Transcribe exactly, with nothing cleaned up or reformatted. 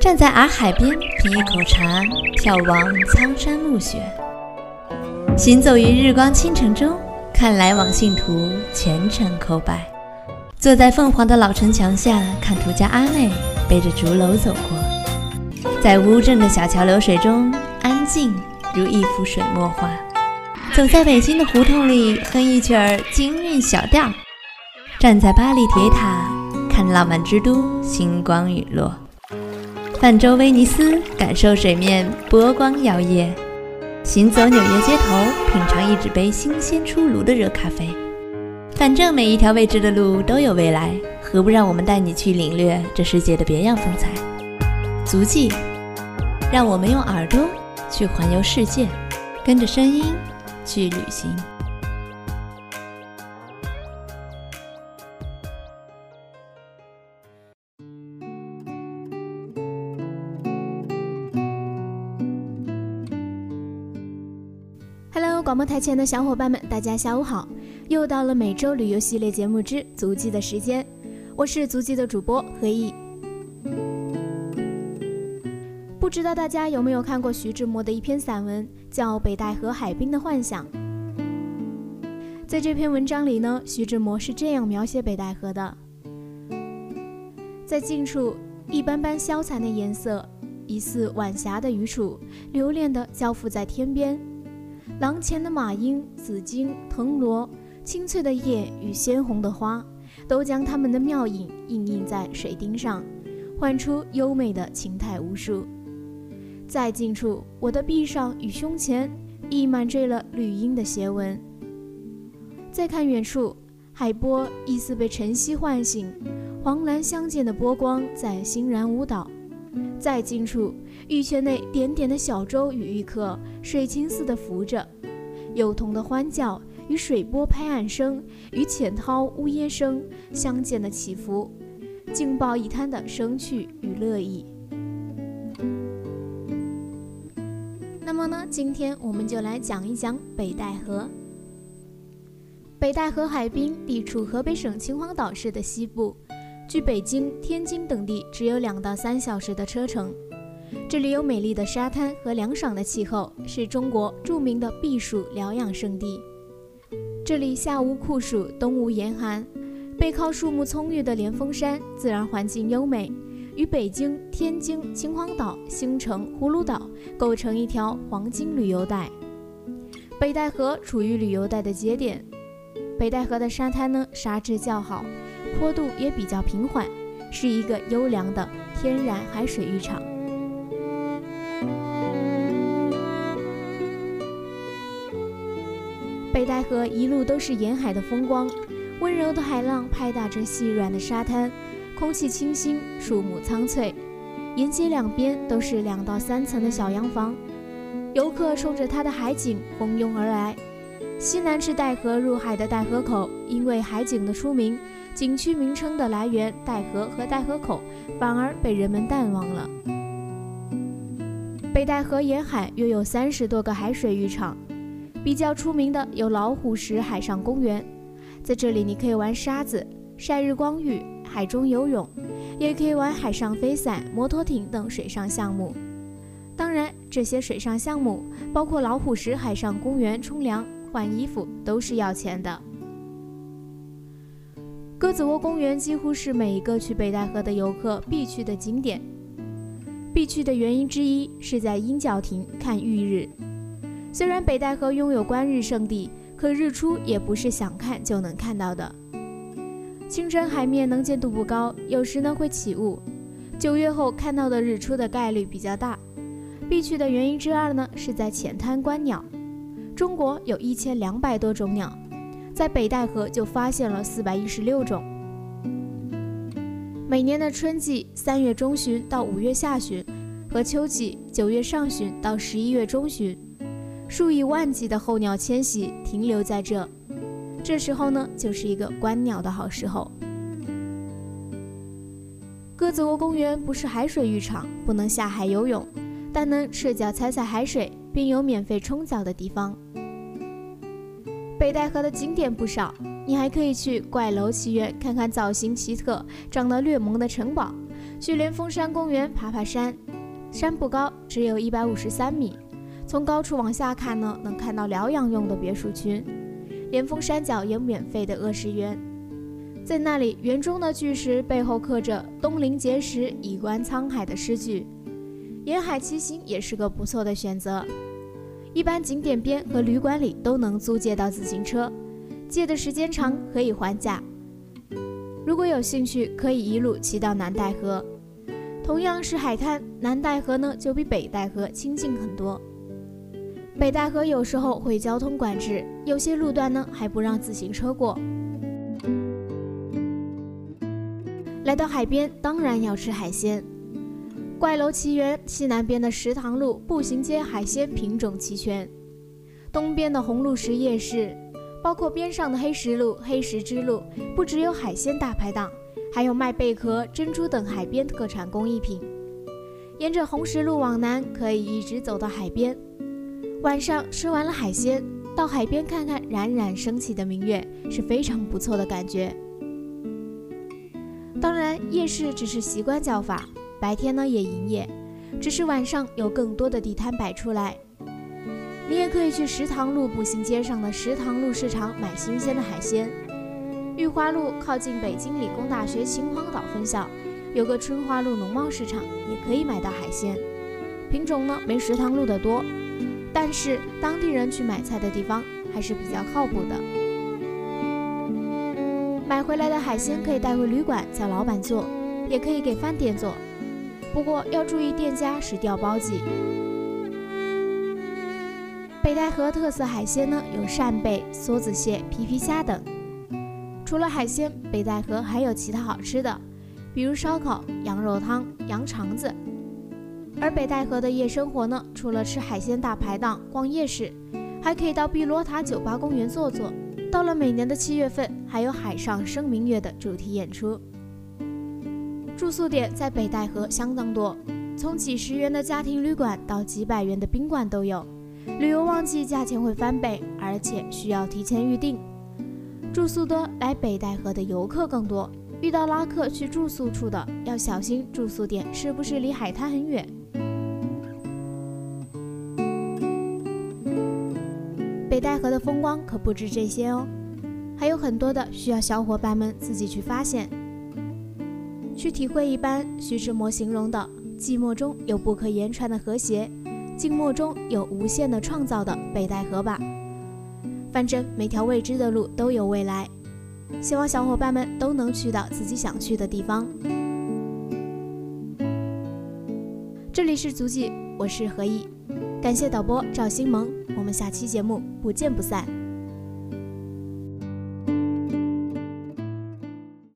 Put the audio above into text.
站在洱海边品一口茶，眺望苍山暮雪，行走于日光倾城中，看来往信徒虔诚叩拜。坐在凤凰的老城墙下，看图家阿妹背着竹篓走过，在乌镇的小桥流水中，安静如一幅水墨画。走在北京的胡同里，哼一曲儿京韵小调。站在巴黎铁塔，看浪漫之都星光陨落。泛舟威尼斯，感受水面波光摇曳。行走纽约街头，品尝一纸杯新鲜出炉的热咖啡。反正每一条未知的路都有未来，何不让我们带你去领略这世界的别样风采？足迹，让我们用耳朵去环游世界，跟着声音去旅行。 Hello， 广播台前的小伙伴们，大家下午好！又到了每周旅游系列节目之足迹的时间，我是足迹的主播何毅。不知道大家有没有看过徐志摩的一篇散文，叫《北戴河海滨的幻想》。在这篇文章里呢，徐志摩是这样描写北戴河的：在近处，一般般消残的颜色，疑似晚霞的余处，留恋地交付在天边。廊前的马缨、紫荆、藤萝，青翠的叶与鲜红的花，都将它们的妙影映映在水钉上，唤出优美的情态无数。在近处，我的臂上与胸前亦满缀了绿荫的斜纹。再看远处，海波疑似被晨曦唤醒，黄蓝相间的波光在欣然舞蹈。在近处，玉泉内点点的小舟与渔客水琴似的浮着，幼童的欢叫与水波拍岸声与浅涛呜咽声相间的起伏，劲爆一滩的生趣与乐意。那么呢，今天我们就来讲一讲北戴河。北戴河海滨地处河北省秦皇岛市的西部，距北京、天津等地只有两到三小时的车程。这里有美丽的沙滩和凉爽的气候，是中国著名的避暑疗养胜地。这里夏无酷暑，冬无严寒，背靠树木葱郁的连峰山，自然环境优美，与北京、天津、秦皇岛、兴城、葫芦岛构成一条黄金旅游带。北戴河处于旅游带的节点。北戴河的沙滩呢，沙质较好，坡度也比较平缓，是一个优良的天然海水浴场。北戴河一路都是沿海的风光，温柔的海浪拍打着细软的沙滩，空气清新，树木苍翠，沿街两边都是两到三层的小洋房，游客冲着它的海景蜂拥而来。西南至戴河入海的戴河口，因为海景的出名，景区名称的来源戴河和戴河口反而被人们淡忘了。北戴河沿海约有三十多个海水浴场，比较出名的有老虎石海上公园，在这里你可以玩沙子、晒日光浴、海中游泳，也可以玩海上飞伞、摩托艇等水上项目。当然，这些水上项目包括老虎石海上公园冲凉、换衣服都是要钱的。鸽子窝公园几乎是每一个去北戴河的游客必去的景点。必去的原因之一是在鹰角亭看玉日。虽然北戴河拥有观日圣地，可日出也不是想看就能看到的。清晨海面能见度不高，有时呢会起雾。九月后看到的日出的概率比较大。必去的原因之二呢，是在浅滩观鸟。中国有一千两百多种鸟，在北戴河就发现了四百一十六种。每年的春季三月中旬到五月下旬，和秋季九月上旬到十一月中旬，数以万计的候鸟迁徙停留在这，这时候呢，就是一个观鸟的好时候。鸽子窝公园不是海水浴场，不能下海游泳，但能赤脚踩踩海水，并有免费冲澡的地方。北戴河的景点不少，你还可以去怪楼奇园看看造型奇特、长得略萌的城堡， 去莲峰山公园爬爬山，山不高，只有一百五十三米。从高处往下看呢，能看到疗养用的别墅群。莲峰山脚有免费的恶石园，在那里园中的巨石背后刻着“东临碣石，以观沧海”的诗句。沿海骑行也是个不错的选择。一般景点边和旅馆里都能租借到自行车，借的时间长可以还价。如果有兴趣，可以一路骑到南戴河。同样是海滩，南戴河呢就比北戴河清静很多。北戴河有时候会交通管制，有些路段呢还不让自行车过。来到海边，当然要吃海鲜。怪楼奇园西南边的石塘路步行街海鲜品种齐全，东边的红鹿石夜市，包括边上的黑石路、黑石之路，不只有海鲜大排档，还有卖贝壳、珍珠等海边特产工艺品。沿着红石路往南，可以一直走到海边。晚上吃完了海鲜，到海边看看冉冉升起的明月，是非常不错的感觉。当然，夜市只是习惯叫法，白天呢也营业，只是晚上有更多的地摊摆出来。你也可以去石塘路步行街上的石塘路市场买新鲜的海鲜。裕华路靠近北京理工大学秦皇岛分校，有个春花路农贸市场，也可以买到海鲜，品种呢没石塘路的多，但是当地人去买菜的地方还是比较靠谱的。买回来的海鲜可以带回旅馆叫老板做，也可以给饭店做，不过要注意店家是调包季。北戴河特色海鲜呢有扇贝、梭子蟹、皮皮虾等。除了海鲜，北戴河还有其他好吃的，比如烧烤、羊肉汤、羊肠子。而北戴河的夜生活呢，除了吃海鲜大排档、逛夜市，还可以到碧螺塔酒吧公园坐坐。到了每年的七月份，还有海上生明月的主题演出。住宿点在北戴河相当多，从几十元的家庭旅馆到几百元的宾馆都有。旅游旺季价钱会翻倍，而且需要提前预订。住宿多，来北戴河的游客更多，遇到拉客去住宿处的，要小心住宿点是不是离海滩很远。北戴河的风光可不止这些哦，还有很多的需要小伙伴们自己去发现，去体会一般徐志摩形容的寂寞中有不可言传的和谐，静默中有无限的创造的北戴河吧。反正每条未知的路都有未来，希望小伙伴们都能去到自己想去的地方。这里是足迹，我是何毅，感谢导播赵新萌，我们下期节目不见不散。